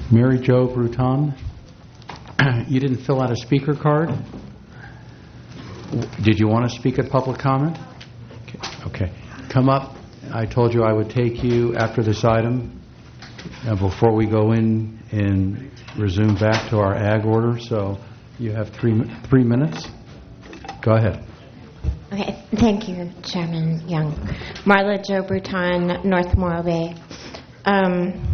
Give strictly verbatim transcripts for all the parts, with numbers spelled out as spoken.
Mary Jo Bruton, you didn't fill out a speaker card. Did you want to speak at public comment? Okay. okay. Come up. I told you I would take you after this item uh, before we go in and resume back to our ag order. So you have three three minutes. Go ahead. Okay. Thank you, Chairman Young. Marla Jo Bruton, North Morro Bay. Um,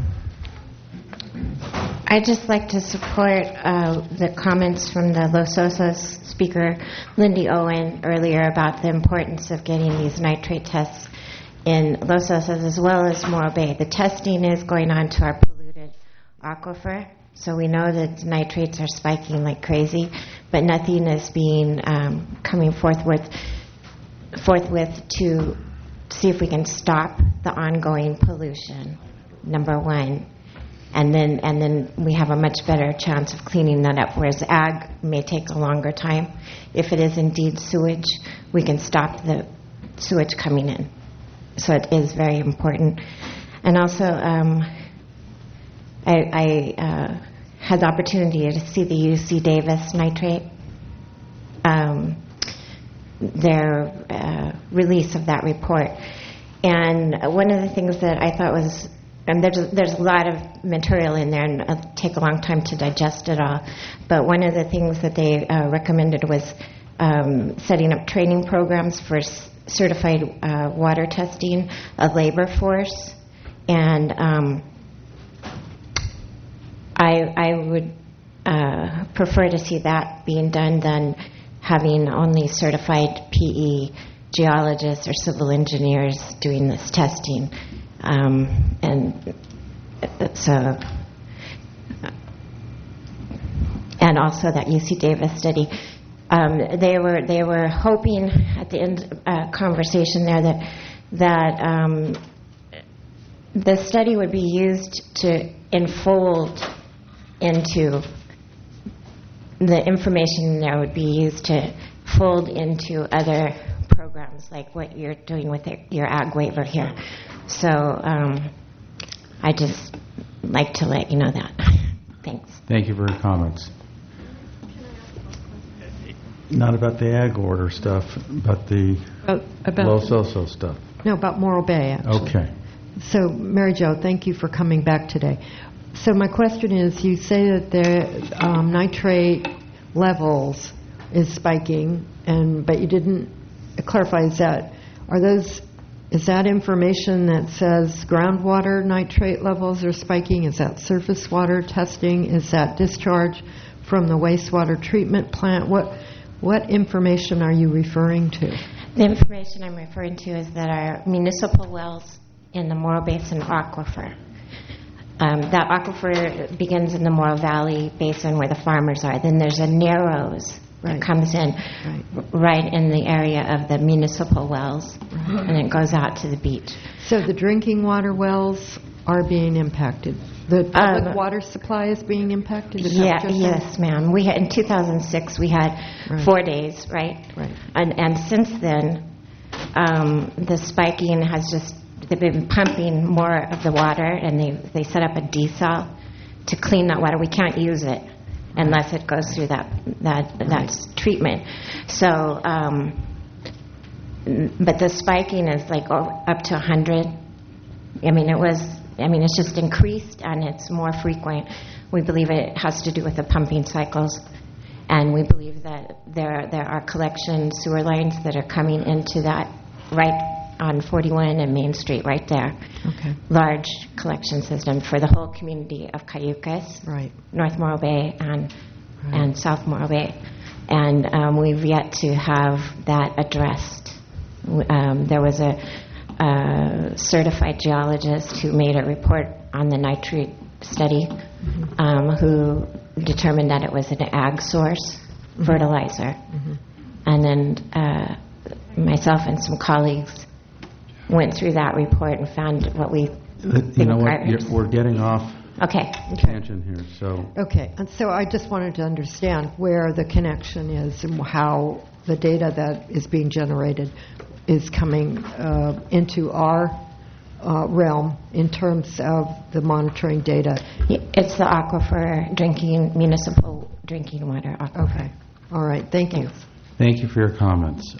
I'd just like to support uh, the comments from the Los Osos speaker, Lindy Owen, earlier about the importance of getting these nitrate tests in Los Osos as well as Morro Bay. The testing is going on to our polluted aquifer, so we know that nitrates are spiking like crazy, but nothing is being um, coming forthwith, forthwith to see if we can stop the ongoing pollution, number one. And then and then we have a much better chance of cleaning that up, whereas ag may take a longer time. If it is indeed sewage, we can stop the sewage coming in. So it is very important. And also, um, I, I uh, had the opportunity to see the U C Davis nitrate, um, their uh, release of that report. And one of the things that I thought was And there's a, there's a lot of material in there, and it'll take a long time to digest it all. But one of the things that they uh, recommended was um, setting up training programs for s- certified uh, water testing, a labor force, and um, I I would uh, prefer to see that being done than having only certified P E geologists or civil engineers doing this testing. Um, and so, and also that U C Davis study, um, they were they were hoping at the end uh, conversation there that that um, the study would be used to enfold into the information there would be used to fold into other programs like what you're doing with your ag waiver here. So um, I just like to let you know that. Thanks. Thank you for your comments. Not about the ag order stuff, but the about, about Los Osos stuff. No, about Morro Bay, actually. Okay. So, Mary Jo, thank you for coming back today. So my question is, you say that the um, nitrate levels is spiking, and but you didn't clarify, is that, are those... Is that information that says groundwater nitrate levels are spiking? Is that surface water testing? Is that discharge from the wastewater treatment plant? What what information are you referring to? The information I'm referring to is that our municipal wells in the Morro Basin aquifer. Um, that aquifer begins in the Morro Valley Basin where the farmers are. Then there's a Narrows Right. that comes in right. right in the area of the municipal wells, right. and it goes out to the beach. So the drinking water wells are being impacted. The public um, water supply is being impacted? Is yeah, that yes, ma'am. We had, in two thousand six, we had right. four days, right? Right. And, and since then, um, the spiking has just, they've been pumping more of the water, and they, they set up a desal to clean that water. We can't use it unless it goes through that that right. that treatment. So, um, but the spiking is like oh, up to one hundred. I mean, it was. I mean, it's just increased and it's more frequent. We believe it has to do with the pumping cycles, and we believe that there there are collection sewer lines that are coming into that right on forty-one and Main Street, right there. Okay. Large collection system for the whole community of Cayucas, Right. North Morro Bay, and Right. and South Morro Bay, and um, we've yet to have that addressed. Um, there was a, a certified geologist who made a report on the nitrate study, mm-hmm. um, who determined that it was an ag source mm-hmm. fertilizer, mm-hmm. and then uh, myself and some colleagues went through that report and found what we think You know what? are- You're, we're getting off Okay. tangent here, so Okay, and so I just wanted to understand where the connection is and how the data that is being generated is coming uh, into our uh, realm in terms of the monitoring data? Y- It's the aquifer drinking, municipal drinking water aquifer. Okay. All right. Thank you. Thank you for your comments.